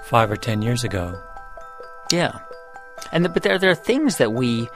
5 or 10 years ago. Yeah. But there are things that we're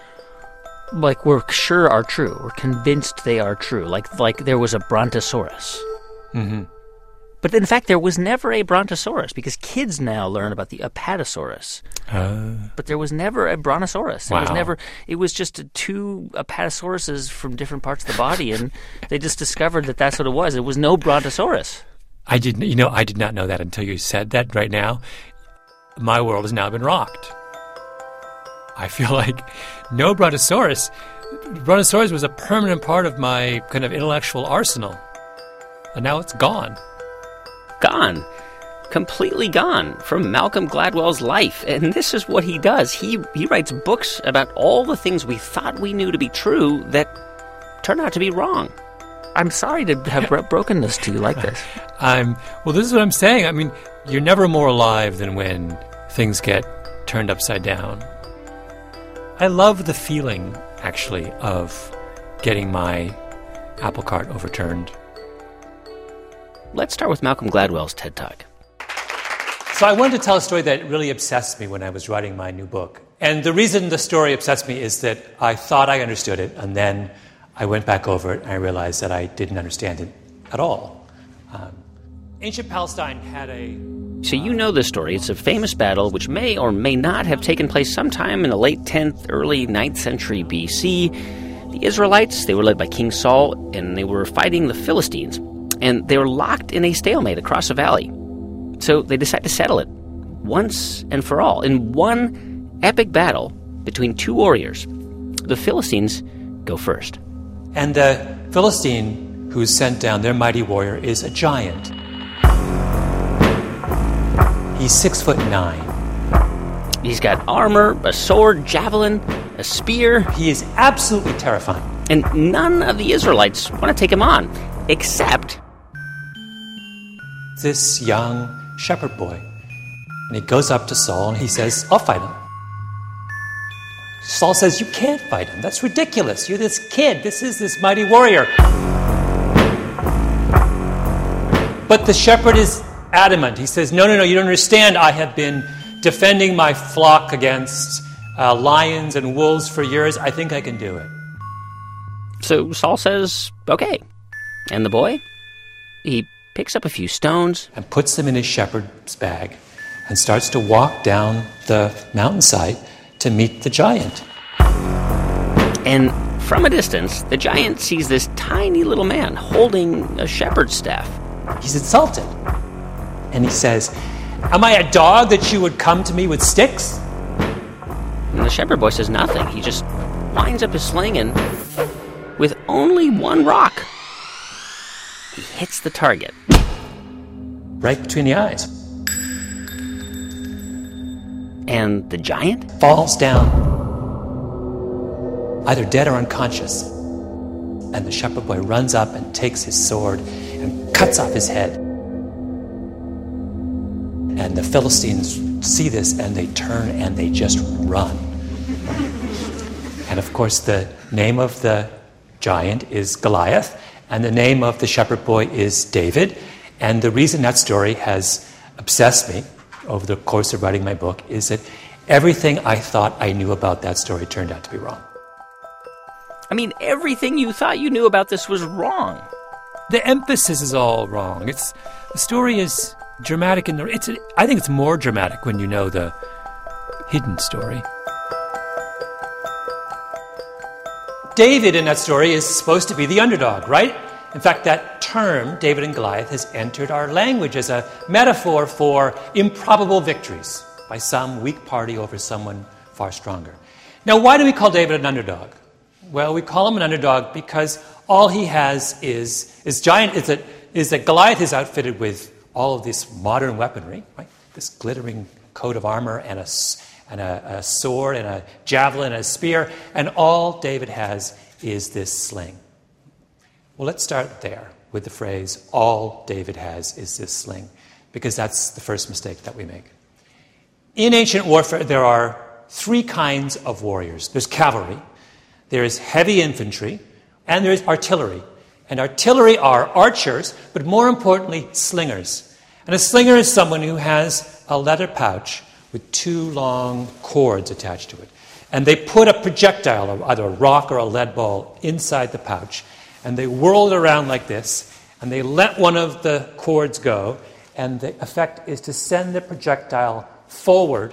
sure are true. We're convinced they are true. Like there was a brontosaurus. Mm-hmm. But in fact, there was never a brontosaurus, because kids now learn about the apatosaurus. But there was never a brontosaurus. Wow. It was just two apatosauruses from different parts of the body, and they just discovered that that's what it was. There was no brontosaurus. I did not know that until you said that right now. My world has now been rocked. I feel like no brontosaurus. Brontosaurus was a permanent part of my kind of intellectual arsenal. And now it's gone. Gone. Completely gone from Malcolm Gladwell's life. And this is what he does. He writes books about all the things we thought we knew to be true that turn out to be wrong. I'm sorry to have broken this to you like this. Well, this is what I'm saying. I mean, you're never more alive than when things get turned upside down. I love the feeling, actually, of getting my apple cart overturned. Let's start with Malcolm Gladwell's TED Talk. So I wanted to tell a story that really obsessed me when I was writing my new book. And the reason the story obsessed me is that I thought I understood it, and then I went back over it and I realized that I didn't understand it at all. Ancient Palestine had a... So you know this story. It's a famous battle which may or may not have taken place sometime in the late 10th, early 9th century BC. The Israelites, they were led by King Saul, and they were fighting the Philistines. And they were locked in a stalemate across a valley. So they decided to settle it once and for all in one epic battle between two warriors. The Philistines go first. And the Philistine who's sent down, their mighty warrior, is a giant. He's 6'9". He's got armor, a sword, javelin, a spear. He is absolutely terrifying. And none of the Israelites want to take him on, except this young shepherd boy. And he goes up to Saul and he says, I'll fight him. Saul says, you can't fight him. That's ridiculous. You're this kid. This is this mighty warrior. But the shepherd is adamant. He says, no, you don't understand. I have been defending my flock against lions and wolves for years. I think I can do it. So Saul says, okay. And the boy, he picks up a few stones and puts them in his shepherd's bag and starts to walk down the mountainside to meet the giant. And from a distance, the giant sees this tiny little man holding a shepherd's staff. He's insulted. And he says, am I a dog that you would come to me with sticks? And the shepherd boy says nothing. He just winds up his sling and, with only one rock, he hits the target. Right between the eyes. And the giant falls down, either dead or unconscious. And the shepherd boy runs up and takes his sword and cuts off his head. And the Philistines see this and they turn and they just run. And of course, the name of the giant is Goliath, and the name of the shepherd boy is David. And the reason that story has obsessed me over the course of writing my book is that everything I thought I knew about that story turned out to be wrong. I mean, everything you thought you knew about this was wrong. The emphasis is all wrong. The story is dramatic I think it's more dramatic when you know the hidden story. David in that story is supposed to be the underdog, right? In fact, that term, David and Goliath, has entered our language as a metaphor for improbable victories by some weak party over someone far stronger. Now, why do we call David an underdog? Well, we call him an underdog because all he has is that Goliath is outfitted with all of this modern weaponry, right? This glittering coat of armor and a sword and a javelin and a spear, and all David has is this sling. Well, let's start there with the phrase, all David has is this sling, because that's the first mistake that we make. In ancient warfare, there are three kinds of warriors. There's cavalry, there is heavy infantry, and there is artillery. And artillery are archers, but more importantly, slingers. And a slinger is someone who has a leather pouch with two long cords attached to it. And they put a projectile, either a rock or a lead ball, inside the pouch. And they whirl it around like this. And they let one of the cords go. And the effect is to send the projectile forward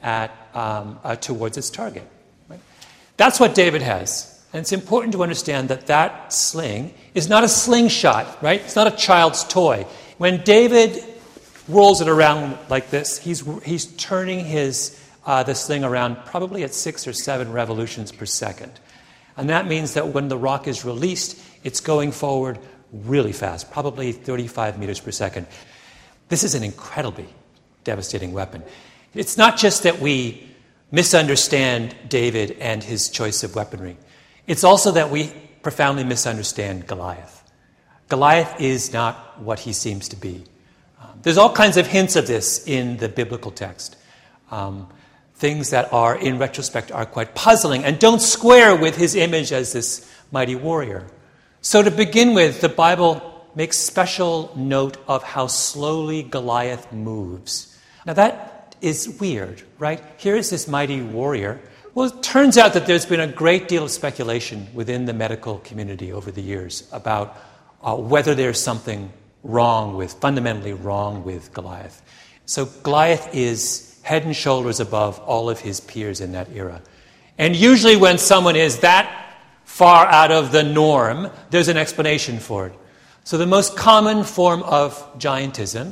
towards its target. Right? That's what David has. And it's important to understand that that sling is not a slingshot, right? It's not a child's toy. When David whirls it around like this, he's turning the sling around probably at 6 or 7 revolutions per second. And that means that when the rock is released, it's going forward really fast, probably 35 meters per second. This is an incredibly devastating weapon. It's not just that we misunderstand David and his choice of weaponry. It's also that we profoundly misunderstand Goliath. Goliath is not what he seems to be. There's all kinds of hints of this in the biblical text. Things that are, in retrospect, are quite puzzling and don't square with his image as this mighty warrior. So to begin with, the Bible makes special note of how slowly Goliath moves. Now that is weird, right? Here is this mighty warrior. Well, it turns out that there's been a great deal of speculation within the medical community over the years about whether there's something fundamentally wrong with Goliath. So Goliath is head and shoulders above all of his peers in that era. And usually when someone is that far out of the norm, there's an explanation for it. So the most common form of giantism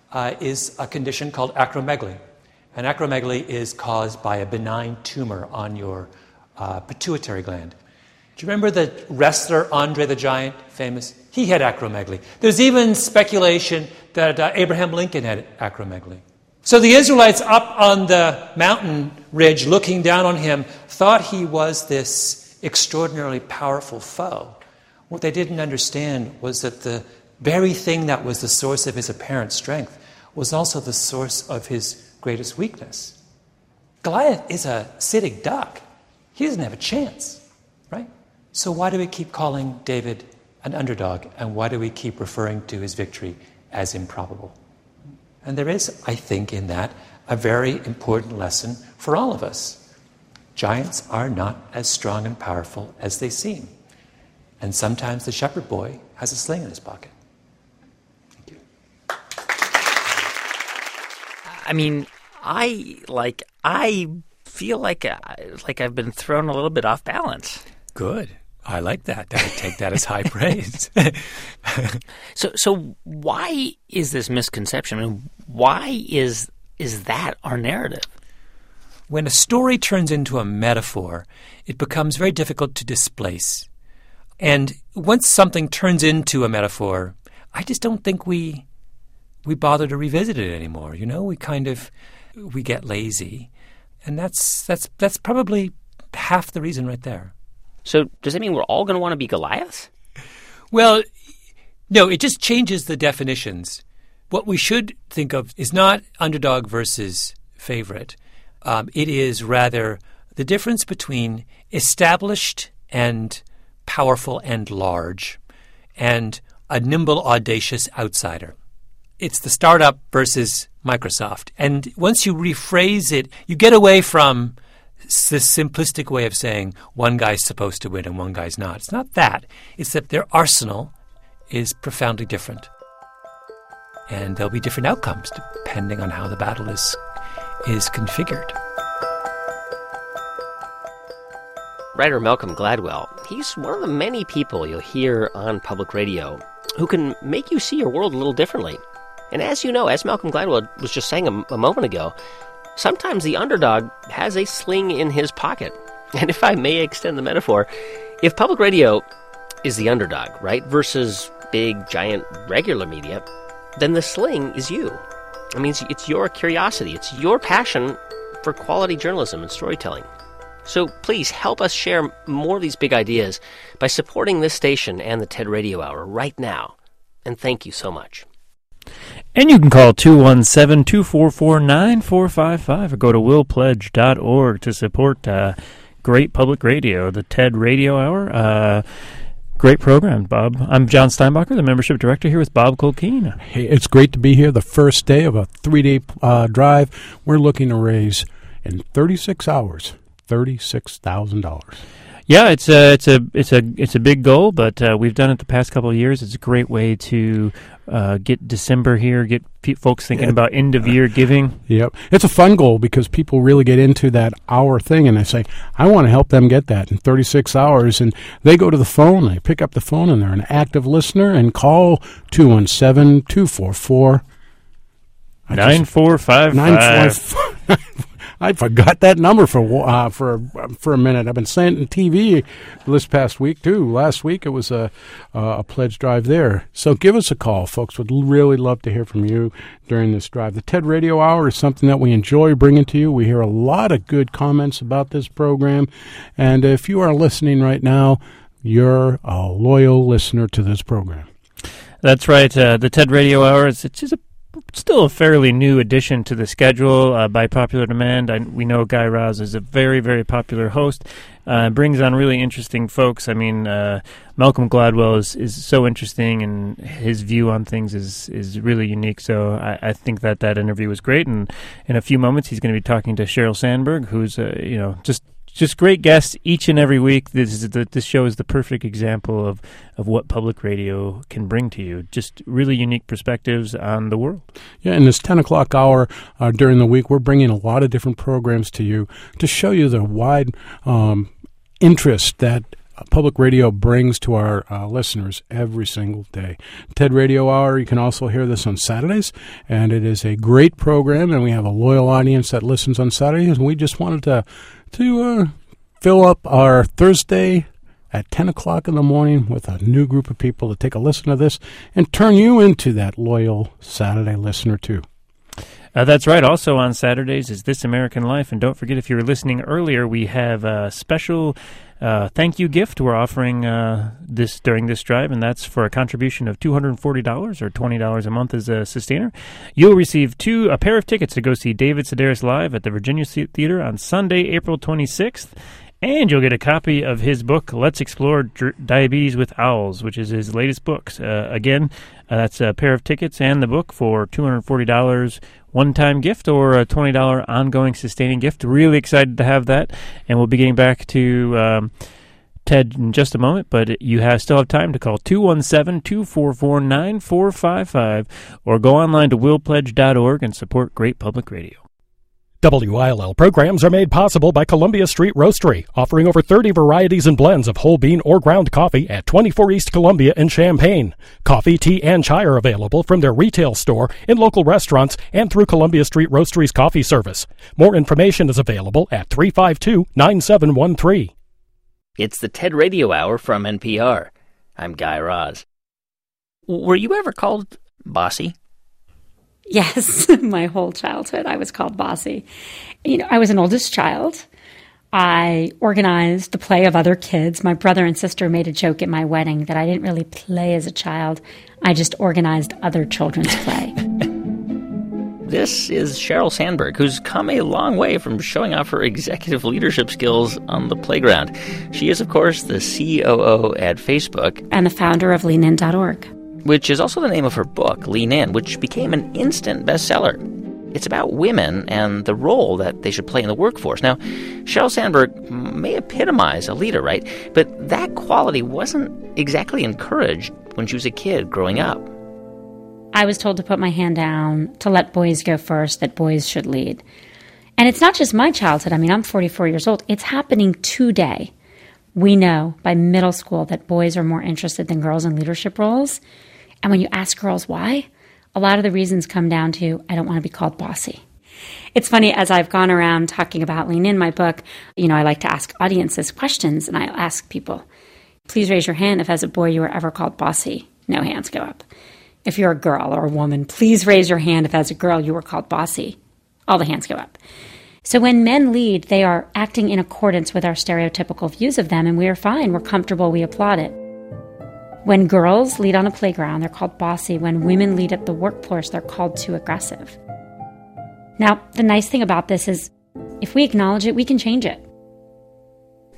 is a condition called acromegaly. And acromegaly is caused by a benign tumor on your pituitary gland. Do you remember the wrestler Andre the Giant, famous? He had acromegaly. There's even speculation that Abraham Lincoln had acromegaly. So the Israelites up on the mountain ridge looking down on him thought he was this extraordinarily powerful foe. What they didn't understand was that the very thing that was the source of his apparent strength was also the source of his greatest weakness. Goliath is a sitting duck. He doesn't have a chance, right? So why do we keep calling David an underdog, and why do we keep referring to his victory as improbable? And there is, I think, in that a very important lesson for all of us. Giants are not as strong and powerful as they seem. And sometimes the shepherd boy has a sling in his pocket. Thank you. I mean, I feel like I've been thrown a little bit off balance. Good. I like that. I take that as high praise. So why is this misconception? I mean, why is that our narrative? When a story turns into a metaphor, it becomes very difficult to displace. And once something turns into a metaphor, I just don't think we bother to revisit it anymore. You know, we get lazy, and that's probably half the reason right there. So does that mean we're all going to want to be Goliaths? Well, no, it just changes the definitions. What we should think of is not underdog versus favorite. It is rather the difference between established and powerful and large, and a nimble, audacious outsider. It's the startup versus Microsoft. And once you rephrase it, you get away from this simplistic way of saying one guy's supposed to win and one guy's not. It's not that. It's that their arsenal is profoundly different. And there'll be different outcomes depending on how the battle is configured. Writer Malcolm Gladwell, he's one of the many people you'll hear on public radio who can make you see your world a little differently. And as you know, as Malcolm Gladwell was just saying a moment ago, sometimes the underdog has a sling in his pocket. And if I may extend the metaphor, if public radio is the underdog, right, versus big, giant, regular media, then the sling is you. I mean, it's your curiosity. It's your passion for quality journalism and storytelling. So please help us share more of these big ideas by supporting this station and the TED Radio Hour right now. And thank you so much. And you can call 217-244-9455 or go to willpledge.org to support great public radio, the TED Radio Hour. Great program, Bob. I'm John Steinbacher, the membership director here with Bob Colkeen. Hey, it's great to be here. The first day of a 3-day drive. We're looking to raise in 36 hours $36,000. Yeah, it's a big goal, but we've done it the past couple of years. It's a great way to get December here, get folks thinking about end of year giving. Yep, it's a fun goal because people really get into that hour thing, and they say, "I want to help them get that in 36 hours." And they go to the phone, they pick up the phone, and they're an active listener, and call 217-244 9455. I forgot that number for a minute. I've been saying it on TV this past week, too. Last week it was a pledge drive there. So give us a call, folks. Would really love to hear from you during this drive. The TED Radio Hour is something that we enjoy bringing to you. We hear a lot of good comments about this program. And if you are listening right now, you're a loyal listener to this program. That's right. The TED Radio Hour is still a fairly new addition to the schedule by popular demand. We know Guy Raz is a very, very popular host. Brings on really interesting folks. I mean, Malcolm Gladwell is so interesting, and his view on things is really unique. So I think that interview was great. And in a few moments, he's going to be talking to Sheryl Sandberg, who's just great guests each and every week. This show is the perfect example of what public radio can bring to you. Just really unique perspectives on the world. Yeah, in this 10 o'clock hour during the week, we're bringing a lot of different programs to you to show you the wide interest that public radio brings to our listeners every single day. TED Radio Hour, you can also hear this on Saturdays, and it is a great program, and we have a loyal audience that listens on Saturdays, and we just wanted to fill up our Thursday at 10 o'clock in the morning with a new group of people to take a listen to this and turn you into that loyal Saturday listener, too. That's right. Also on Saturdays is This American Life. And don't forget, if you were listening earlier, we have a special thank you gift we're offering during this drive, and that's for a contribution of $240 or $20 a month as a sustainer. You'll receive a pair of tickets to go see David Sedaris live at the Virginia Theater on Sunday, April 26th. And you'll get a copy of his book, Let's Explore Diabetes with Owls, which is his latest book. That's a pair of tickets and the book for $240 one-time gift or a $20 ongoing sustaining gift. Really excited to have that. And we'll be getting back to Ted in just a moment, but you still have time to call 217-244-9455 or go online to willpledge.org and support great public radio. WILL programs are made possible by Columbia Street Roastery, offering over 30 varieties and blends of whole bean or ground coffee at 24 East Columbia in Champaign. Coffee, tea, and chai are available from their retail store, in local restaurants, and through Columbia Street Roastery's coffee service. More information is available at 352-9713. It's the TED Radio Hour from NPR. I'm Guy Raz. Were you ever called bossy? Yes, my whole childhood I was called bossy. I was an oldest child. I organized the play of other kids. My brother and sister made a joke at my wedding that I didn't really play as a child. I just organized other children's play. This is Sheryl Sandberg, who's come a long way from showing off her executive leadership skills on the playground. She is, of course, the COO at Facebook. And the founder of leanin.org. Which is also the name of her book, Lean In, which became an instant bestseller. It's about women and the role that they should play in the workforce. Now, Sheryl Sandberg may epitomize a leader, right? But that quality wasn't exactly encouraged when she was a kid growing up. I was told to put my hand down, to let boys go first, that boys should lead. And it's not just my childhood. I'm 44 years old. It's happening today. We know by middle school that boys are more interested than girls in leadership roles. And when you ask girls why, a lot of the reasons come down to, I don't want to be called bossy. It's funny, as I've gone around talking about Lean In, my book, I like to ask audiences questions, and I ask people, please raise your hand if as a boy you were ever called bossy. No hands go up. If you're a girl or a woman, please raise your hand if as a girl you were called bossy. All the hands go up. So when men lead, they are acting in accordance with our stereotypical views of them, and we are fine. We're comfortable. We applaud it. When girls lead on a playground, they're called bossy. When women lead at the workforce, they're called too aggressive. Now, the nice thing about this is if we acknowledge it, we can change it.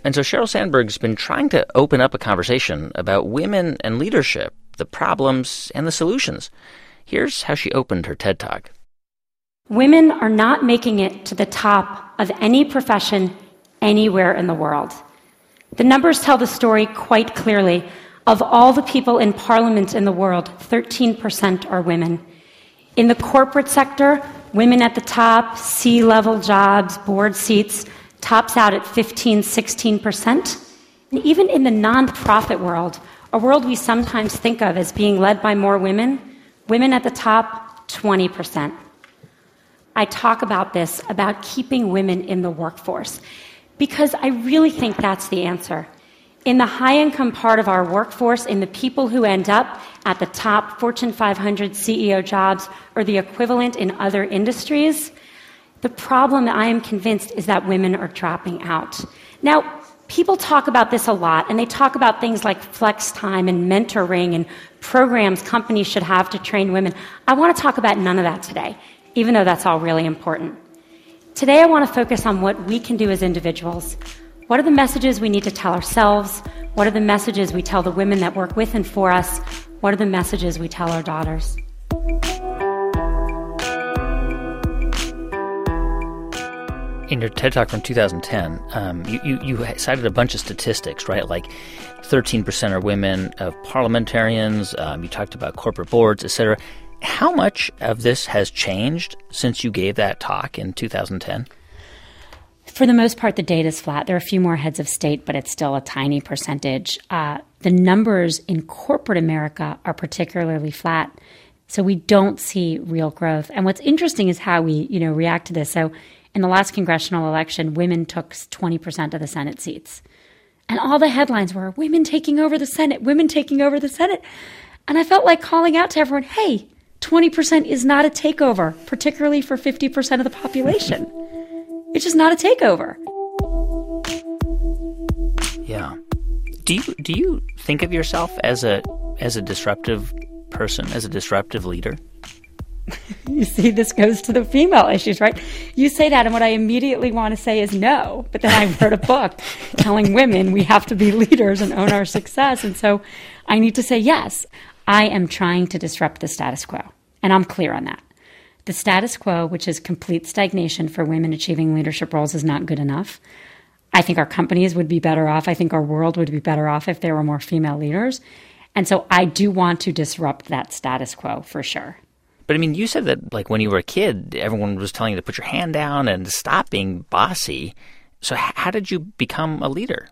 And so Sheryl Sandberg's been trying to open up a conversation about women and leadership, the problems and the solutions. Here's how she opened her TED Talk. Women are not making it to the top of any profession anywhere in the world. The numbers tell the story quite clearly. Of all the people in parliament in the world, 13% are women. In the corporate sector, women at the top, C-level jobs, board seats, tops out at 15-16%. And even in the nonprofit world, a world we sometimes think of as being led by more women, women at the top, 20%. I talk about this, about keeping women in the workforce, because I really think that's the answer. In the high-income part of our workforce, in the people who end up at the top Fortune 500 CEO jobs or the equivalent in other industries, the problem, I am convinced, is that women are dropping out. Now, people talk about this a lot, and they talk about things like flex time and mentoring and programs companies should have to train women. I want to talk about none of that today, even though that's all really important. Today, I want to focus on what we can do as individuals. What are the messages we need to tell ourselves? What are the messages we tell the women that work with and for us? What are the messages we tell our daughters? In your TED Talk from 2010, you cited a bunch of statistics, right? Like 13% are women of parliamentarians. You talked about corporate boards, et cetera. How much of this has changed since you gave that talk in 2010? For the most part, the data is flat. There are a few more heads of state, but it's still a tiny percentage. The numbers in corporate America are particularly flat, so we don't see real growth. And what's interesting is how we, react to this. So in the last congressional election, women took 20% of the Senate seats. And all the headlines were, women taking over the Senate, women taking over the Senate. And I felt like calling out to everyone, hey, 20% is not a takeover, particularly for 50% of the population. It's just not a takeover. Yeah. Do you think of yourself as a disruptive person, as a disruptive leader? You see, this goes to the female issues, right? You say that, and what I immediately want to say is no. But then I wrote a book telling women we have to be leaders and own our success. And so I need to say yes. I am trying to disrupt the status quo, and I'm clear on that. The status quo, which is complete stagnation for women achieving leadership roles, is not good enough. I think our companies would be better off. I think our world would be better off if there were more female leaders. And so I do want to disrupt that status quo for sure. But I mean, you said that like when you were a kid, everyone was telling you to put your hand down and stop being bossy. So how did you become a leader?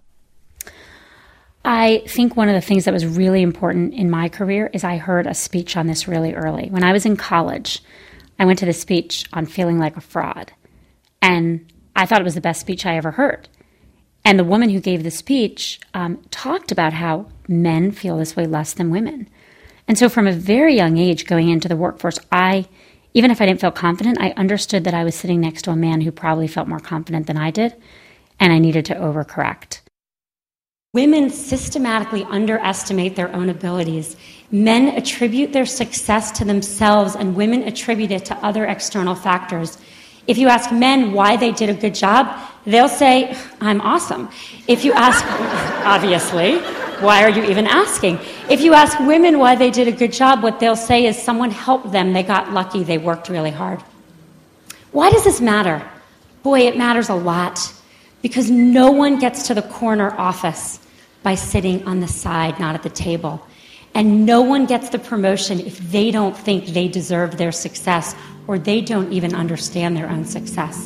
I think one of the things that was really important in my career is I heard a speech on this really early. When I was in college, I went to the speech on feeling like a fraud, and I thought it was the best speech I ever heard. And the woman who gave the speech talked about how men feel this way less than women. And so from a very young age going into the workforce, even if I didn't feel confident, I understood that I was sitting next to a man who probably felt more confident than I did, and I needed to overcorrect. Women systematically underestimate their own abilities. Men attribute their success to themselves, and women attribute it to other external factors. If you ask men why they did a good job, they'll say, I'm awesome. If you ask, obviously, why are you even asking? If you ask women why they did a good job, what they'll say is someone helped them, they got lucky, they worked really hard. Why does this matter? Boy, it matters a lot, because no one gets to the corner office by sitting on the side, not at the table. And no one gets the promotion if they don't think they deserve their success or they don't even understand their own success.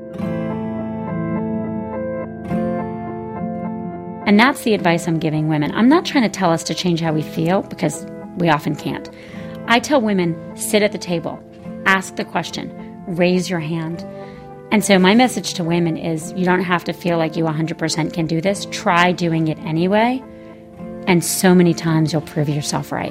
And that's the advice I'm giving women. I'm not trying to tell us to change how we feel, because we often can't. I tell women, sit at the table, ask the question, raise your hand. And so my message to women is you don't have to feel like you 100% can do this. Try doing it anyway. And so many times you'll prove yourself right.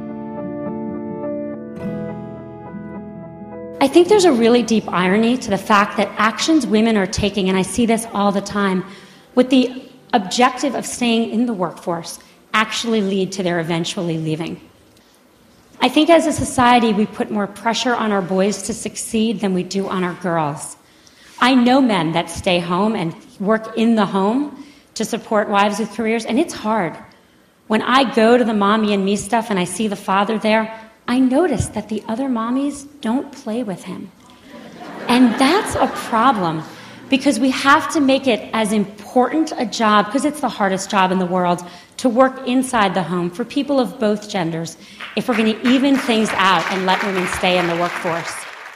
I think there's a really deep irony to the fact that actions women are taking, and I see this all the time, with the objective of staying in the workforce actually lead to their eventually leaving. I think as a society we put more pressure on our boys to succeed than we do on our girls. I know men that stay home and work in the home to support wives with careers, and it's hard. When I go to the mommy and me stuff and I see the father there, I notice that the other mommies don't play with him. And that's a problem, because we have to make it as important a job, because it's the hardest job in the world, to work inside the home for people of both genders if we're going to even things out and let women stay in the workforce.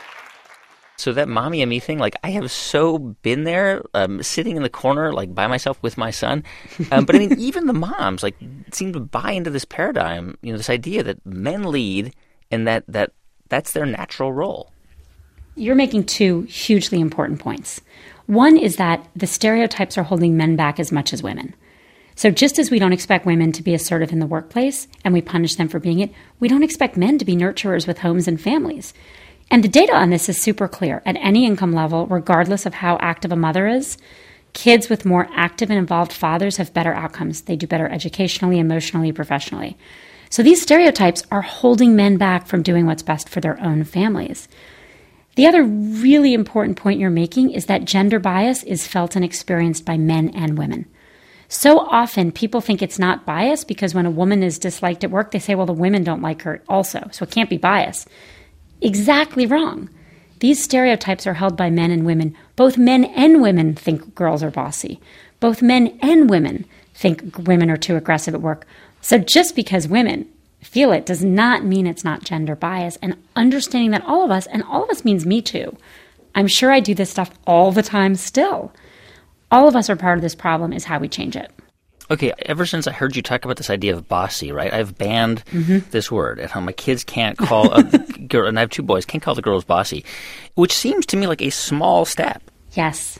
So that mommy and me thing, like, I have so been there, sitting in the corner, like, by myself with my son. But I mean, even the moms, like, seem to buy into this paradigm, this idea that men lead and that's their natural role. You're making two hugely important points. One is that the stereotypes are holding men back as much as women. So just as we don't expect women to be assertive in the workplace and we punish them for being it, we don't expect men to be nurturers with homes and families. And the data on this is super clear. At any income level, regardless of how active a mother is, kids with more active and involved fathers have better outcomes. They do better educationally, emotionally, professionally. So these stereotypes are holding men back from doing what's best for their own families. The other really important point you're making is that gender bias is felt and experienced by men and women. So often people think it's not bias because when a woman is disliked at work, they say, well, the women don't like her also, so it can't be bias. Exactly wrong. These stereotypes are held by men and women. Both men and women think girls are bossy. Both men and women think women are too aggressive at work. So just because women feel it does not mean it's not gender bias. And understanding that all of us means me too. I'm sure I do this stuff all the time still. All of us are part of this problem, is how we change it. Okay, ever since I heard you talk about this idea of bossy, right, I've banned this word at home. My kids can't call a girl, and I have two boys, can't call the girls bossy, which seems to me like a small step. Yes.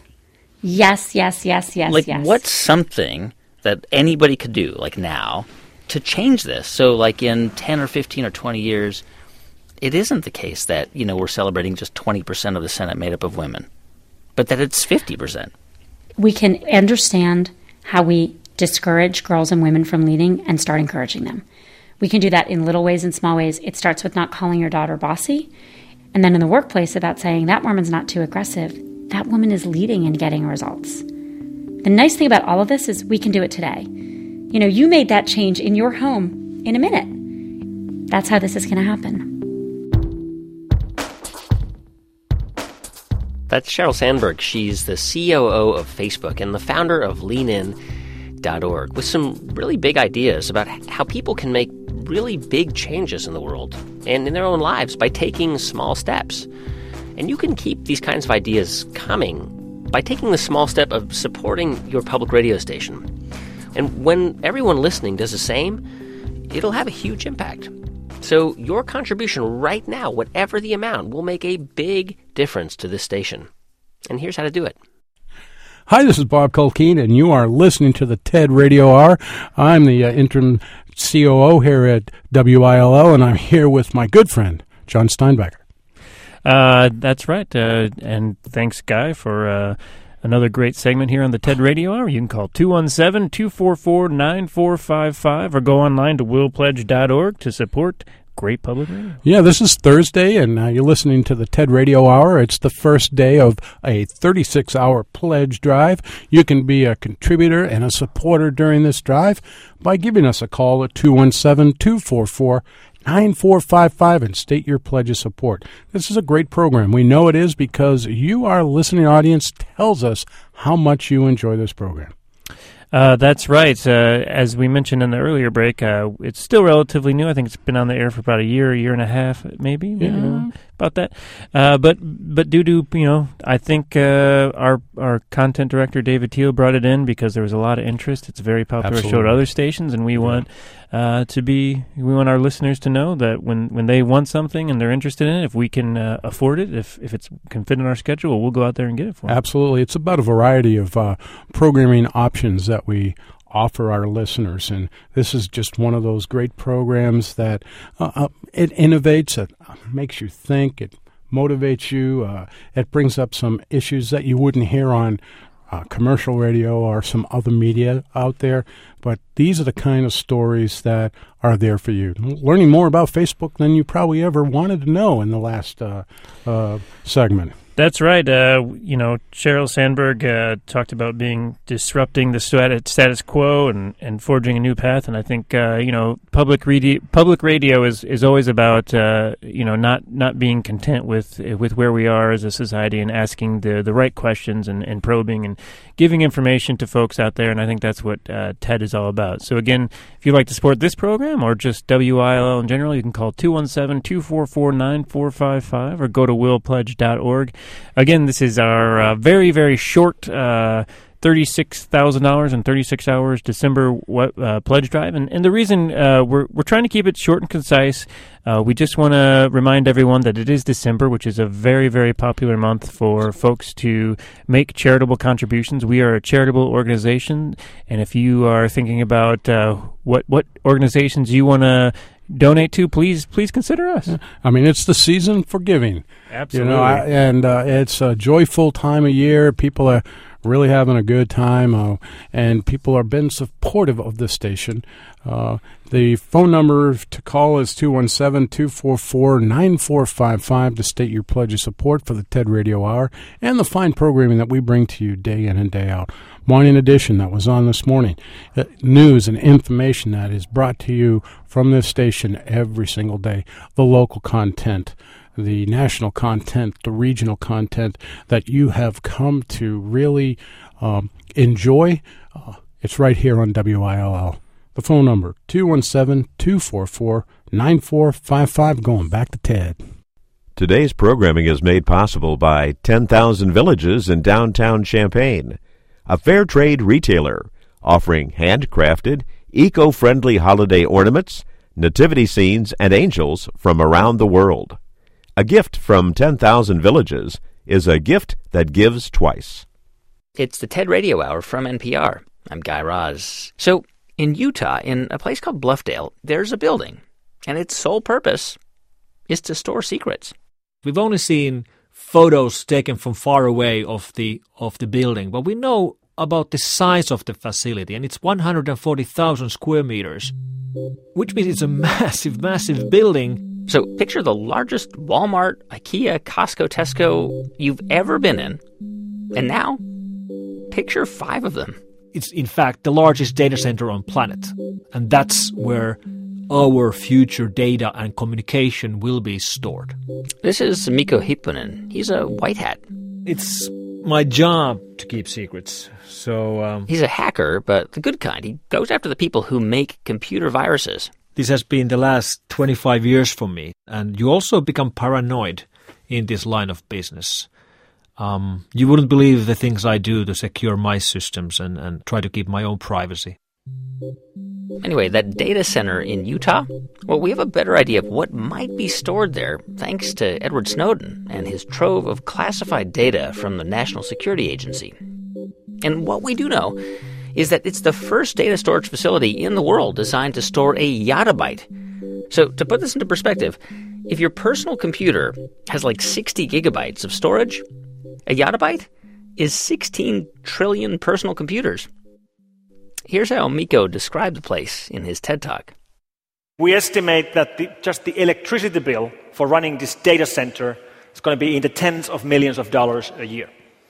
Yes. Like, what's something that anybody could do, like now, to change this? So, like, in 10 or 15 or 20 years, it isn't the case that, we're celebrating just 20% of the Senate made up of women, but that it's 50%. We can understand how we discourage girls and women from leading and start encouraging them. We can do that in little ways and small ways. It starts with not calling your daughter bossy. And then in the workplace about saying that woman's not too aggressive. That woman is leading and getting results. The nice thing about all of this is we can do it today. You made that change in your home in a minute. That's how this is going to happen. That's Sheryl Sandberg. She's the COO of Facebook and the founder of LeanIn.org, with some really big ideas about how people can make really big changes in the world and in their own lives by taking small steps. And you can keep these kinds of ideas coming by taking the small step of supporting your public radio station. And when everyone listening does the same, it'll have a huge impact. So your contribution right now, whatever the amount, will make a big difference to this station. And here's how to do it. Hi, this is Bob Culkeen, and you are listening to the TED Radio Hour. I'm the interim COO here at WILL, and I'm here with my good friend, John Steinbecker. That's right. And thanks, Guy, for another great segment here on the TED Radio Hour. You can call 217-244-9455 or go online to willpledge.org to support great public radio. Yeah, this is Thursday, and you're listening to the TED Radio Hour. It's the first day of a 36-hour pledge drive. You can be a contributor and a supporter during this drive by giving us a call at 217-244-9455 and state your pledge of support. This is a great program. We know it is because you, our listening audience, tells us how much you enjoy this program. That's right. As we mentioned in the earlier break, it's still relatively new. I think it's been on the air for about a year and a half, maybe about that. But due to I think our content director David Teal brought it in because there was a lot of interest. It's a very popular show at other stations, and we want our listeners to know that when they want something and they're interested in it, if we can afford it, if it can fit in our schedule, we'll go out there and get it for them. Absolutely. It's about a variety of programming options that we offer our listeners, and this is just one of those great programs that it innovates, it makes you think, it motivates you, it brings up some issues that you wouldn't hear on commercial radio or some other media out there, but these are the kind of stories that are there for you. Learning more about Facebook than you probably ever wanted to know in the last segment. That's right. Sheryl Sandberg talked about disrupting the status quo and forging a new path. And I think public radio is always about not being content with where we are as a society and asking the right questions and probing and giving information to folks out there. And I think that's what TED is all about. So again, if you'd like to support this program or just WILL in general, you can call 217-244-9455 or go to willpledge.org. Again, this is our very, very short $36,000 in 36 hours December pledge drive. And the reason we're trying to keep it short and concise, we just want to remind everyone that it is December, which is a very, very popular month for folks to make charitable contributions. We are a charitable organization, and if you are thinking about what organizations you want to donate to, please consider us. I mean, it's the season for giving. Absolutely. It's a joyful time of year. People are really having a good time, and people are been supportive of this station. The phone number to call is 217-244-9455 to state your pledge of support for the TED Radio Hour and the fine programming that we bring to you day in and day out. Morning edition that was on this morning. News and information that is brought to you from this station every single day. The local content, the national content, the regional content that you have come to really enjoy. It's right here on WILL. The phone number, 217-244-9455. Going back to TED. Today's programming is made possible by 10,000 Villages in downtown Champaign, a fair trade retailer offering handcrafted, eco-friendly holiday ornaments, nativity scenes, and angels from around the world. A gift from 10,000 Villages is a gift that gives twice. It's the TED Radio Hour from NPR. I'm Guy Raz. So, in Utah, in a place called Bluffdale, there's a building, and its sole purpose is to store secrets. We've only seen photos taken from far away of the building, but we know about the size of the facility, and it's 140,000 square meters, which means it's a massive, massive building. So picture the largest Walmart, IKEA, Costco, Tesco you've ever been in, and now picture 5 of them. It's, in fact, the largest data center on planet, and that's where our future data and communication will be stored. This is Mikko Hyppönen. He's a white hat. It's my job to keep secrets, so... He's a hacker, but the good kind. He goes after the people who make computer viruses. This has been the last 25 years for me, and you also become paranoid in this line of business. You wouldn't believe the things I do to secure my systems and try to keep my own privacy. Anyway, that data center in Utah, well, we have a better idea of what might be stored there thanks to Edward Snowden and his trove of classified data from the National Security Agency. And what we do know is that it's the first data storage facility in the world designed to store a yottabyte. So to put this into perspective, if your personal computer has like 60 gigabytes of storage, a yottabyte is 16 trillion personal computers. Here's how Mikko described the place in his TED Talk. We estimate that just the electricity bill for running this data center is going to be in the tens of millions of dollars a year.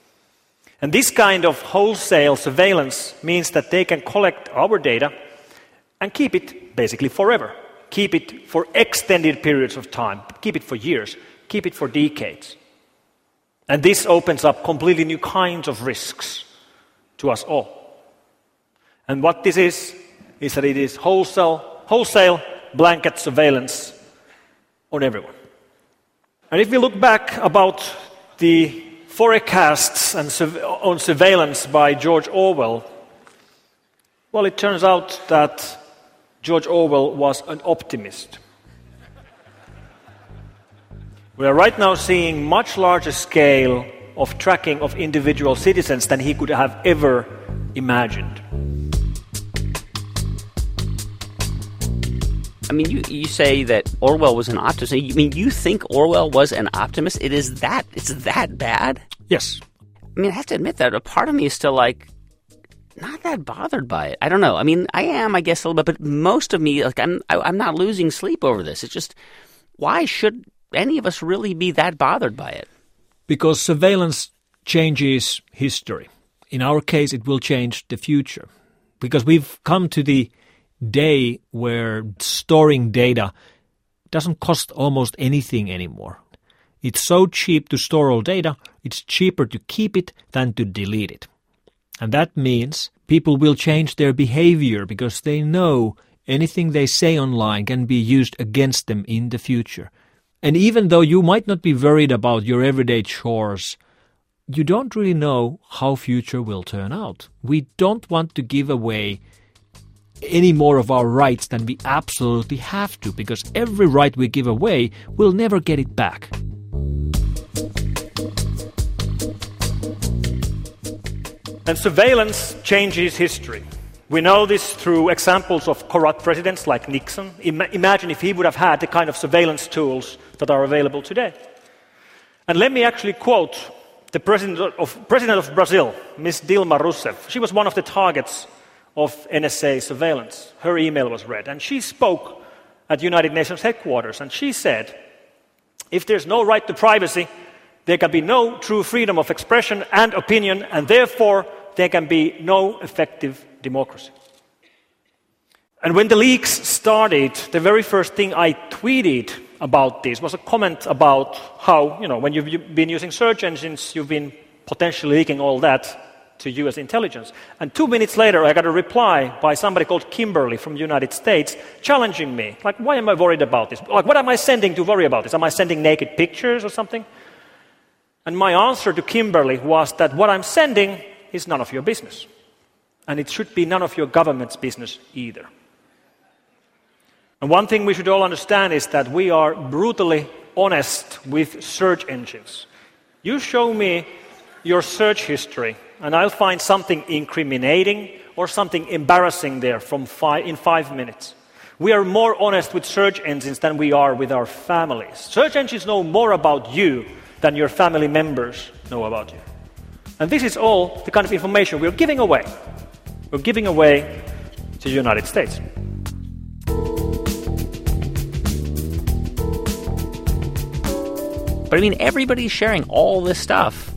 And this kind of wholesale surveillance means that they can collect our data and keep it basically forever. Keep it for extended periods of time. Keep it for years. Keep it for decades. And this opens up completely new kinds of risks to us all. And what this is that it is wholesale blanket surveillance on everyone. And if we look back about the forecasts on surveillance by George Orwell, well, it turns out that George Orwell was an optimist. We are right now seeing much larger scale of tracking of individual citizens than he could have ever imagined. I mean, you say that Orwell was an optimist. I mean, you think Orwell was an optimist? It's that bad? Yes. I mean, I have to admit that a part of me is still like, not that bothered by it. I don't know. I mean, I am, I guess, a little bit, but most of me, like, I'm not losing sleep over this. It's just, why should any of us really be that bothered by it? Because surveillance changes history. In our case, it will change the future. Because we've come to the day where storing data doesn't cost almost anything anymore. It's so cheap to store all data, it's cheaper to keep it than to delete it. And that means people will change their behavior because they know anything they say online can be used against them in the future. And even though you might not be worried about your everyday chores, you don't really know how future will turn out. We don't want to give away any more of our rights than we absolutely have to, because every right we give away, we'll never get it back. And surveillance changes history. We know this through examples of corrupt presidents like Nixon. Imagine if he would have had the kind of surveillance tools that are available today. And let me actually quote the president of Brazil, Ms. Dilma Rousseff. She was one of the targets of NSA surveillance. Her email was read, and she spoke at United Nations headquarters, and she said, if there's no right to privacy, there can be no true freedom of expression and opinion, and therefore there can be no effective democracy. And when the leaks started, the very first thing I tweeted about this was a comment about how, when you've been using search engines, you've been potentially leaking all that to US intelligence. And 2 minutes later, I got a reply by somebody called Kimberly from the United States challenging me. Like, why am I worried about this? Like, what am I sending to worry about this? Am I sending naked pictures or something? And my answer to Kimberly was that what I'm sending is none of your business. And it should be none of your government's business either. And one thing we should all understand is that we are brutally honest with search engines. You show me your search history, and I'll find something incriminating or something embarrassing there in 5 minutes. We are more honest with search engines than we are with our families. Search engines know more about you than your family members know about you. And this is all the kind of information we're giving away. We're giving away to the United States. But I mean, everybody's sharing all this stuff,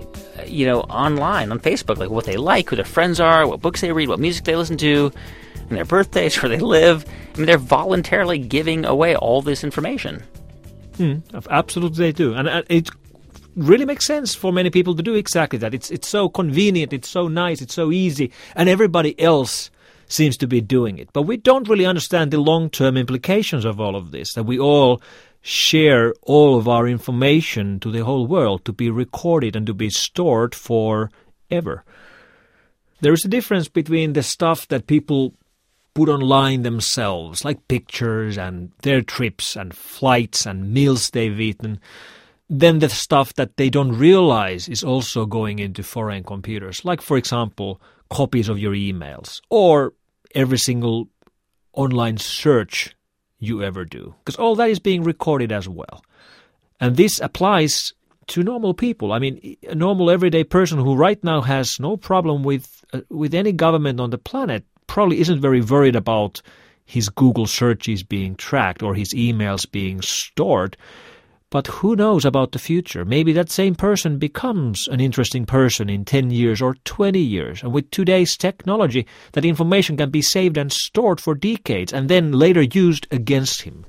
online, on Facebook, like what they like, who their friends are, what books they read, what music they listen to, and their birthdays, where they live. I mean, they're voluntarily giving away all this information. Absolutely they do. And it really makes sense for many people to do exactly that. It's so convenient, it's so nice, it's so easy, and everybody else seems to be doing it. But we don't really understand the long-term implications of all of this, that we all share all of our information to the whole world to be recorded and to be stored forever. There is a difference between the stuff that people put online themselves, like pictures and their trips and flights and meals they've eaten, then the stuff that they don't realize is also going into foreign computers, like, for example, copies of your emails or every single online search you ever do, because all that is being recorded as well. And this applies to normal people. I mean, a normal everyday person who right now has no problem with any government on the planet probably isn't very worried about his Google searches being tracked or his emails being stored. But who knows about the future? Maybe that same person becomes an interesting person in 10 years or 20 years. And with today's technology, that information can be saved and stored for decades and then later used against him.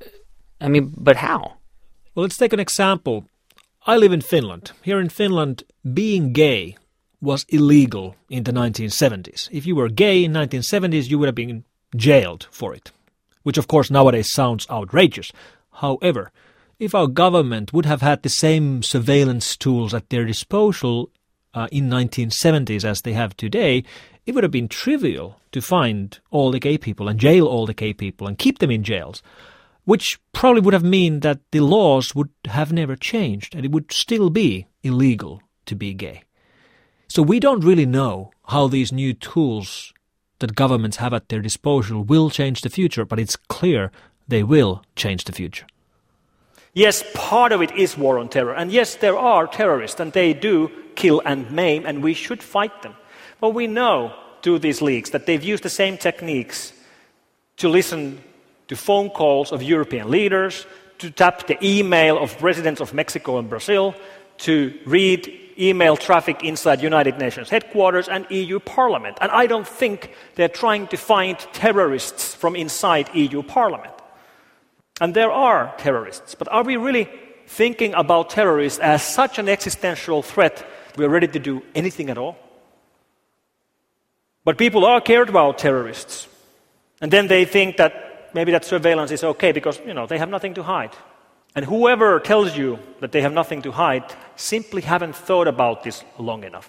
But how? Well, let's take an example. I live in Finland. Here in Finland, being gay was illegal in the 1970s. If you were gay in 1970s, you would have been jailed for it, which of course nowadays sounds outrageous. However, if our government would have had the same surveillance tools at their disposal in 1970s as they have today, it would have been trivial to find all the gay people and jail all the gay people and keep them in jails, which probably would have meant that the laws would have never changed and it would still be illegal to be gay. So we don't really know how these new tools that governments have at their disposal will change the future, but it's clear they will change the future. Yes, part of it is war on terror. And yes, there are terrorists, and they do kill and maim, and we should fight them. But we know through these leaks that they've used the same techniques to listen to phone calls of European leaders, to tap the email of presidents of Mexico and Brazil, to read email traffic inside United Nations headquarters and EU Parliament. And I don't think they're trying to find terrorists from inside EU Parliament. And there are terrorists. But are we really thinking about terrorists as such an existential threat we're ready to do anything at all? But people are cared about terrorists. And then they think that maybe that surveillance is okay because, they have nothing to hide. And whoever tells you that they have nothing to hide simply haven't thought about this long enough.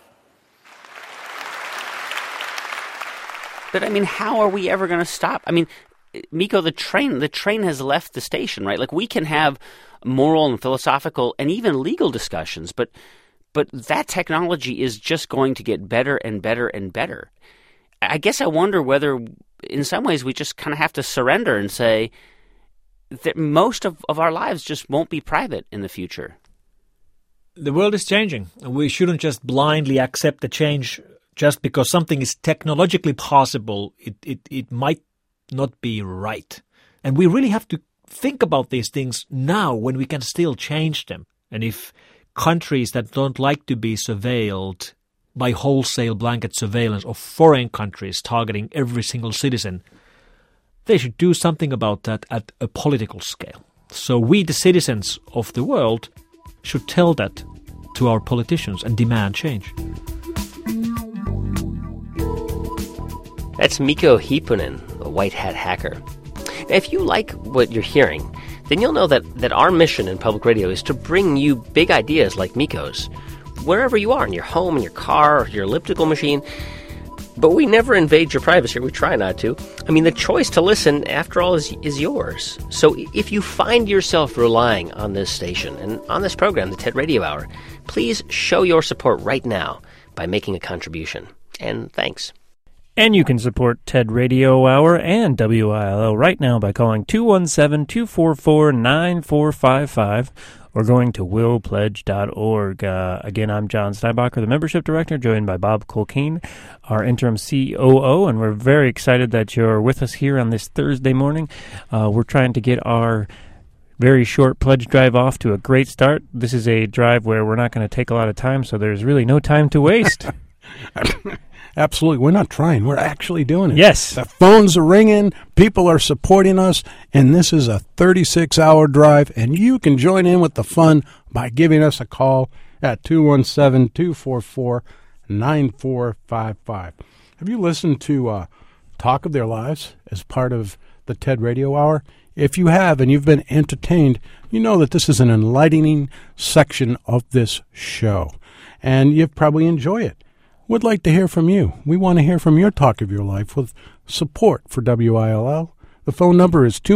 But how are we ever going to stop? Mikko, the train has left the station, right? Like, we can have moral and philosophical and even legal discussions, but that technology is just going to get better and better and better. I guess I wonder whether, in some ways, we just kind of have to surrender and say that most of our lives just won't be private in the future. The world is changing, and we shouldn't just blindly accept the change just because something is technologically possible. It might not be right. And we really have to think about these things now when we can still change them. And if countries that don't like to be surveilled by wholesale blanket surveillance of foreign countries targeting every single citizen, they should do something about that at a political scale. So we, the citizens of the world, should tell that to our politicians and demand change. That's Mikko Hyppönen, a white hat hacker. Now, if you like what you're hearing, then you'll know that our mission in public radio is to bring you big ideas like Mikko's, wherever you are, in your home, in your car, or your elliptical machine. But we never invade your privacy. We try not to. The choice to listen, after all, is yours. So if you find yourself relying on this station and on this program, the TED Radio Hour, please show your support right now by making a contribution. And thanks. And you can support TED Radio Hour and WILL right now by calling 217-244-9455 or going to willpledge.org. Again, I'm John Steinbacher, the Membership Director, joined by Bob Culkeen, our interim COO, and we're very excited that you're with us here on this Thursday morning. We're trying to get our very short pledge drive off to a great start. This is a drive where we're not going to take a lot of time, so there's really no time to waste. Absolutely. We're not trying. We're actually doing it. Yes. The phones are ringing. People are supporting us. And this is a 36-hour drive. And you can join in with the fun by giving us a call at 217-244-9455. Have you listened to Talk of Their Lives as part of the TED Radio Hour? If you have and you've been entertained, you know that this is an enlightening section of this show. And you probably enjoy it. Would like to hear from you. We want to hear from your talk of your life with support for WILL. The phone number is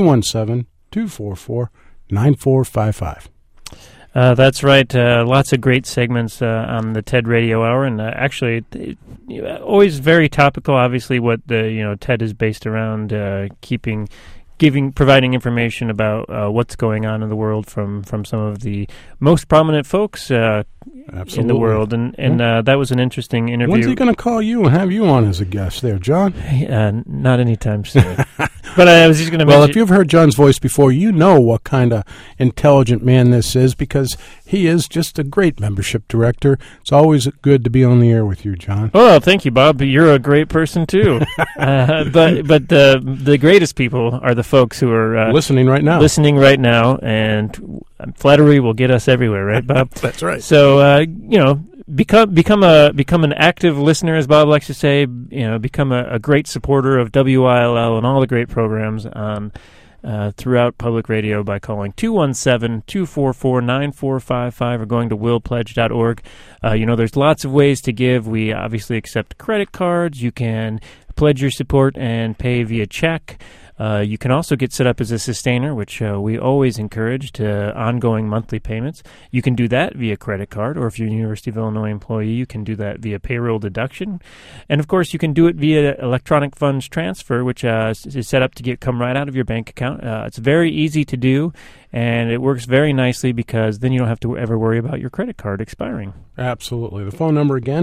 217-244-9455. That's right. Lots of great segments on the TED Radio Hour, and actually, always very topical. Obviously, what the TED is based around, providing information about what's going on in the world from some of the most prominent folks in the world, and that was an interesting interview. When's he going to call you and have you on as a guest there, John? Not anytime soon. But I was just going to mention... Well, if you've heard John's voice before, you know what kind of intelligent man this is, because he is just a great membership director. It's always good to be on the air with you, John. Oh, thank you, Bob. You're a great person, too. But the greatest people are the folks who are... listening right now. And flattery will get us everywhere, right, Bob? That's right. So, become an active listener, as Bob likes to say. Become a great supporter of WILL and all the great programs on throughout public radio by calling 217-244-9455 or going to willpledge.org. There's lots of ways to give. We obviously accept credit cards. You can pledge your support and pay via check. You can also get set up as a sustainer, which we always encourage, to ongoing monthly payments. You can do that via credit card, or if you're a University of Illinois employee, you can do that via payroll deduction. And, of course, you can do it via electronic funds transfer, which is set up to come right out of your bank account. It's very easy to do, and it works very nicely because then you don't have to ever worry about your credit card expiring. Absolutely. The phone number again,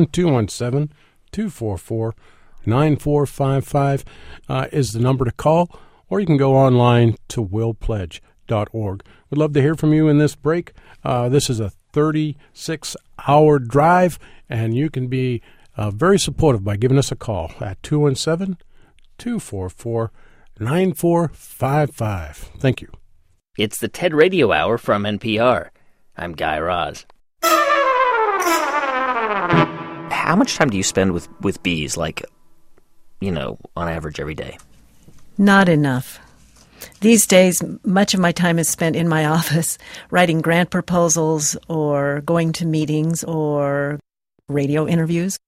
217-244-9455 is the number to call, or you can go online to willpledge.org. We'd love to hear from you in this break. This is a 36-hour drive, and you can be very supportive by giving us a call at 217-244-9455. Thank you. It's the TED Radio Hour from NPR. I'm Guy Raz. How much time do you spend with bees, like, on average every day? Not enough. These days, much of my time is spent in my office writing grant proposals or going to meetings or radio interviews.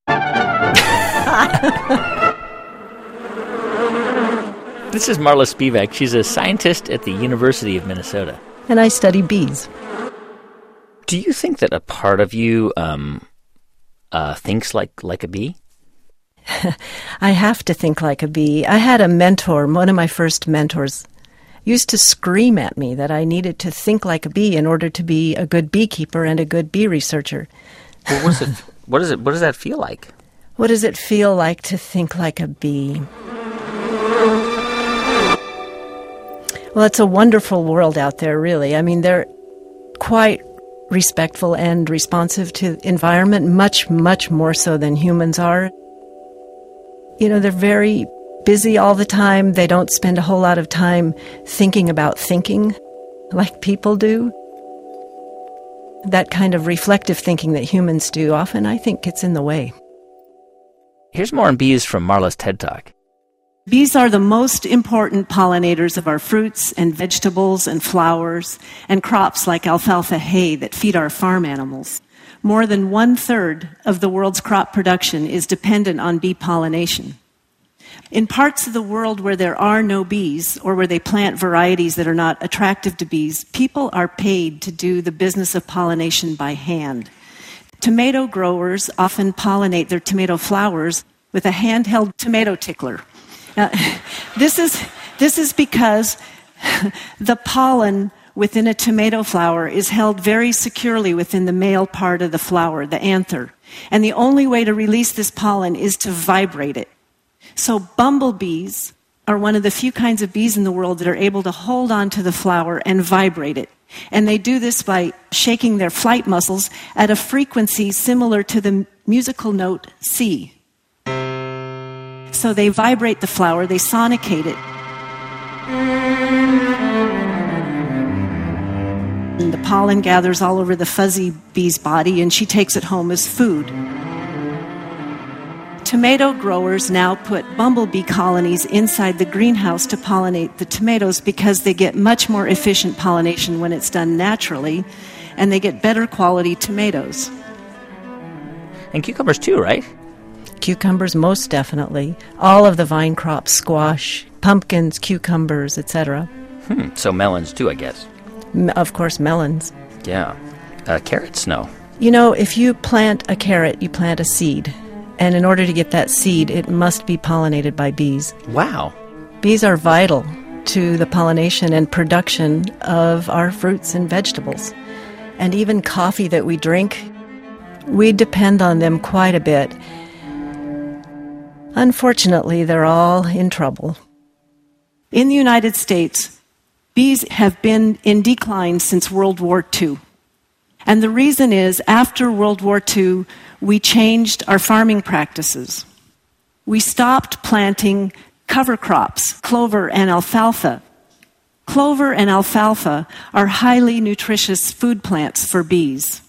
This is Marla Spivak. She's a scientist at the University of Minnesota. And I study bees. Do you think that a part of you thinks like a bee? I have to think like a bee. I had a mentor, one of my first mentors, used to scream at me that I needed to think like a bee in order to be a good beekeeper and a good bee researcher. Well, what does that feel like? What does it feel like to think like a bee? Well, it's a wonderful world out there, really. I mean, they're quite respectful and responsive to environment, much, much more so than humans are. They're very busy all the time. They don't spend a whole lot of time thinking about thinking like people do. That kind of reflective thinking that humans do often, I think, gets in the way. Here's more on bees from Marla's TED Talk. Bees are the most important pollinators of our fruits and vegetables and flowers and crops like alfalfa hay that feed our farm animals. More than 1/3 of the world's crop production is dependent on bee pollination. In parts of the world where there are no bees or where they plant varieties that are not attractive to bees, people are paid to do the business of pollination by hand. Tomato growers often pollinate their tomato flowers with a handheld tomato tickler. Now, this is because the pollen within a tomato flower is held very securely within the male part of the flower, the anther. And the only way to release this pollen is to vibrate it. So bumblebees are one of the few kinds of bees in the world that are able to hold on to the flower and vibrate it. And they do this by shaking their flight muscles at a frequency similar to the musical note C. So they vibrate the flower, they sonicate it. And the pollen gathers all over the fuzzy bee's body, and she takes it home as food. Tomato growers now put bumblebee colonies inside the greenhouse to pollinate the tomatoes because they get much more efficient pollination when it's done naturally, and they get better quality tomatoes. And cucumbers too, right? Cucumbers, most definitely. All of the vine crops, squash, pumpkins, cucumbers, etc. So melons too, I guess. Of course, melons. Yeah. Carrots, no. If you plant a carrot, you plant a seed. And in order to get that seed, it must be pollinated by bees. Wow. Bees are vital to the pollination and production of our fruits and vegetables. And even coffee that we drink, we depend on them quite a bit. Unfortunately, they're all in trouble. In the United States, bees have been in decline since World War II. And the reason is, after World War II, we changed our farming practices. We stopped planting cover crops, clover and alfalfa. Clover and alfalfa are highly nutritious food plants for bees.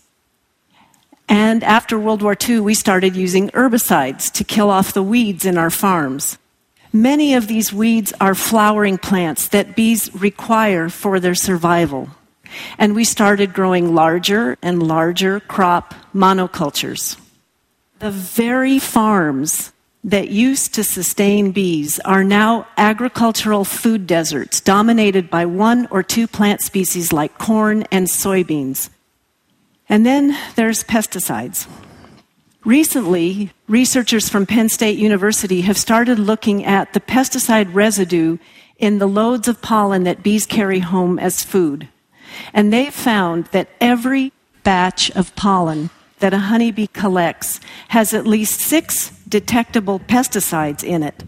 And after World War II, we started using herbicides to kill off the weeds in our farms. Many of these weeds are flowering plants that bees require for their survival. And we started growing larger and larger crop monocultures. The very farms that used to sustain bees are now agricultural food deserts dominated by 1 or 2 plant species like corn and soybeans. And then there's pesticides. Recently, researchers from Penn State University have started looking at the pesticide residue in the loads of pollen that bees carry home as food. And they found that every batch of pollen that a honeybee collects has at least 6 detectable pesticides in it.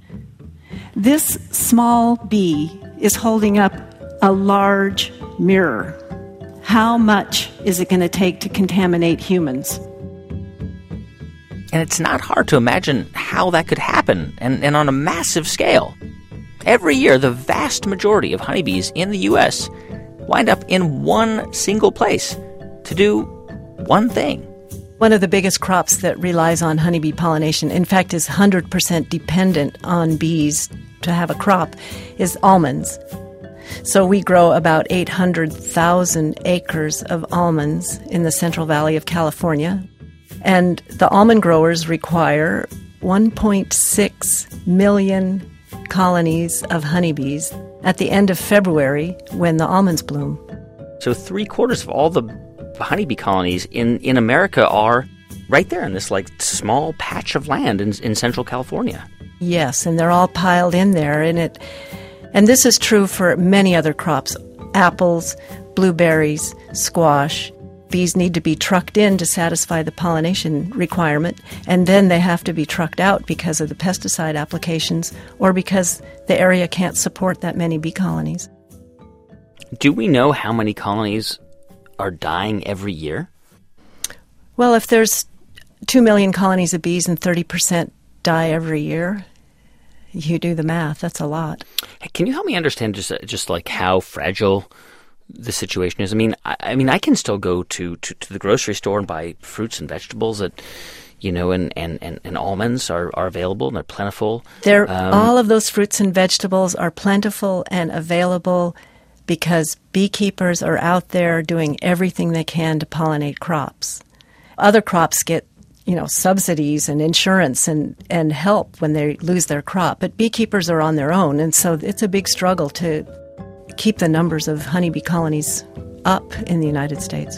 This small bee is holding up a large mirror. how much is it going to take to contaminate humans? And it's not hard to imagine how that could happen, and on a massive scale. Every year, the vast majority of honeybees in the U.S. wind up in one single place to do one thing. One of the biggest crops that relies on honeybee pollination, in fact is 100% dependent on bees to have a crop, is almonds. So we grow about 800,000 acres of almonds in the Central Valley of California. And the almond growers require 1.6 million colonies of honeybees at the end of February when the almonds bloom. So 3/4 of all the honeybee colonies in America are right there in this small patch of land in Central California. Yes, and they're all piled in there. And this is true for many other crops, apples, blueberries, squash. Bees need to be trucked in to satisfy the pollination requirement, and then they have to be trucked out because of the pesticide applications or because the area can't support that many bee colonies. Do we know how many colonies are dying every year? Well, if there's 2 million colonies of bees and 30% die every year, you do the math. That's a lot. Hey, can you help me understand just like how fragile the situation is? I mean, I can still go to the grocery store and buy fruits and vegetables that, and almonds are available and they're plentiful. All of those fruits and vegetables are plentiful and available because beekeepers are out there doing everything they can to pollinate crops. Other crops get subsidies and insurance and help when they lose their crop. But beekeepers are on their own, and so it's a big struggle to keep the numbers of honeybee colonies up in the United States.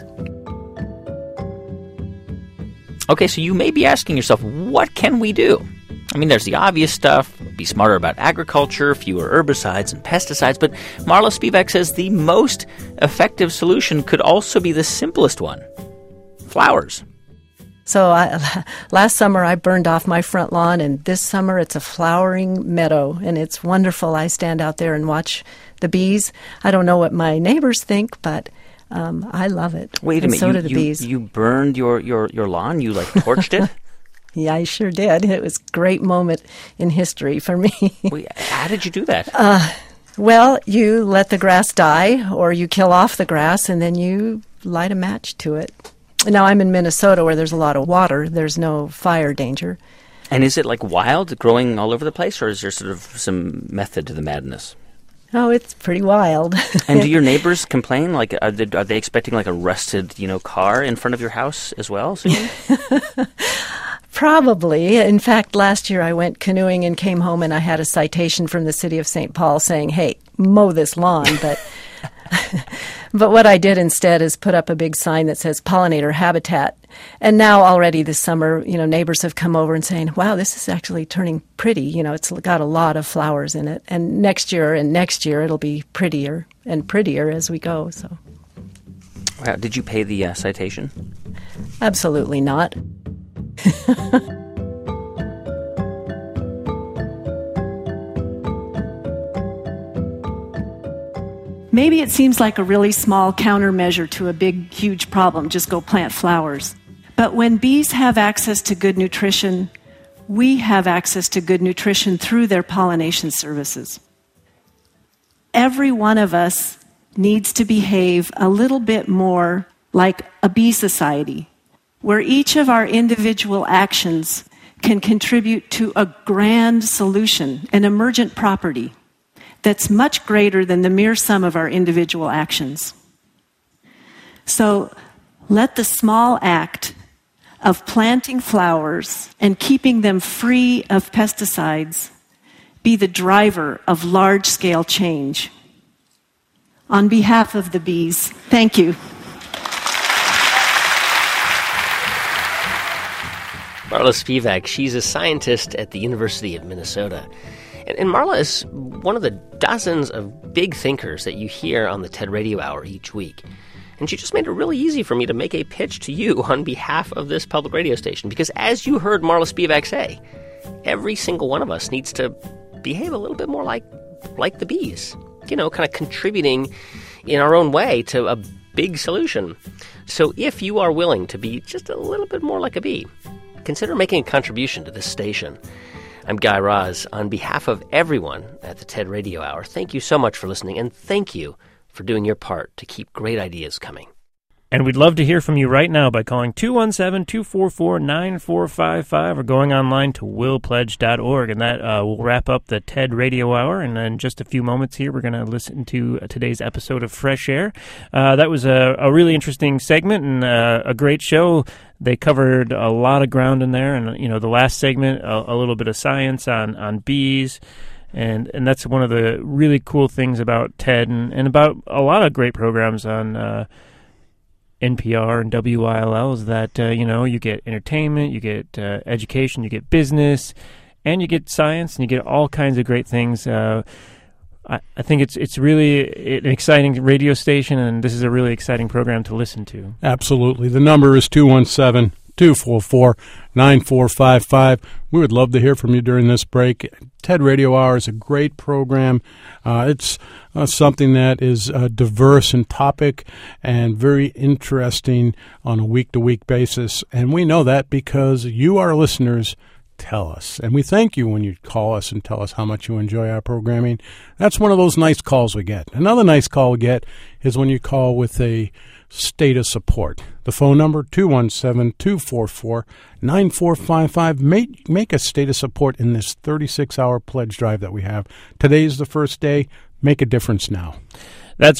Okay, so you may be asking yourself, what can we do? I mean, there's the obvious stuff, be smarter about agriculture, fewer herbicides and pesticides, but Marla Spivak says the most effective solution could also be the simplest one: flowers. So last summer I burned off my front lawn, and this summer it's a flowering meadow, and it's wonderful. I stand out there and watch the bees. I don't know what my neighbors think, but I love it. Wait a minute, so do the bees. You burned your lawn? You torched it? Yeah, I sure did. It was a great moment in history for me. Wait, how did you do that? Well, you let the grass die, or you kill off the grass, and then you light a match to it. Now, I'm in Minnesota where there's a lot of water. There's no fire danger. And is it wild, growing all over the place, or is there sort of some method to the madness? Oh, it's pretty wild. And do your neighbors complain? Are they expecting a rusted, car in front of your house as well soon? Probably. In fact, last year I went canoeing and came home and I had a citation from the city of St. Paul saying, hey, mow this lawn, but... But what I did instead is put up a big sign that says pollinator habitat. And now already this summer, neighbors have come over and saying, wow, this is actually turning pretty. It's got a lot of flowers in it. And next year it'll be prettier and prettier as we go. So, wow. Did you pay the citation? Absolutely not. Maybe it seems like a really small countermeasure to a big, huge problem, just go plant flowers. But when bees have access to good nutrition, we have access to good nutrition through their pollination services. Every one of us needs to behave a little bit more like a bee society, where each of our individual actions can contribute to a grand solution, an emergent property that's much greater than the mere sum of our individual actions. So let the small act of planting flowers and keeping them free of pesticides be the driver of large-scale change. On behalf of the bees, thank you. Marla Spivak, she's a scientist at the University of Minnesota. And Marla is one of the dozens of big thinkers that you hear on the TED Radio Hour each week. And she just made it really easy for me to make a pitch to you on behalf of this public radio station. Because as you heard Marla Spivak say, every single one of us needs to behave a little bit more like the bees. Kind of contributing in our own way to a big solution. So if you are willing to be just a little bit more like a bee, consider making a contribution to this station. I'm Guy Raz. On behalf of everyone at the TED Radio Hour, thank you so much for listening, and thank you for doing your part to keep great ideas coming. And we'd love to hear from you right now by calling 217-244-9455 or going online to willpledge.org. And that will wrap up the TED Radio Hour. And in just a few moments here, we're going to listen to today's episode of Fresh Air. That was a really interesting segment and a great show. They covered a lot of ground in there. And, you know, the last segment, a little bit of science on bees. And that's one of the really cool things about TED and about a lot of great programs on NPR and WILL is that, you get entertainment, you get education, you get business, and you get science, and you get all kinds of great things. I think it's really an exciting radio station, and this is a really exciting program to listen to. Absolutely. The number is 217-244-9455. We would love to hear from you during this break. TED Radio Hour is a great program. It's something that is diverse in topic and very interesting on a week-to-week basis. And we know that because you, our listeners, tell us. And we thank you when you call us and tell us how much you enjoy our programming. That's one of those nice calls we get. Another nice call we get is when you call with a state of support. The phone number, 217-244-9455. Make a state of support in this 36-hour pledge drive that we have. Today's the first day. Make a difference now. That's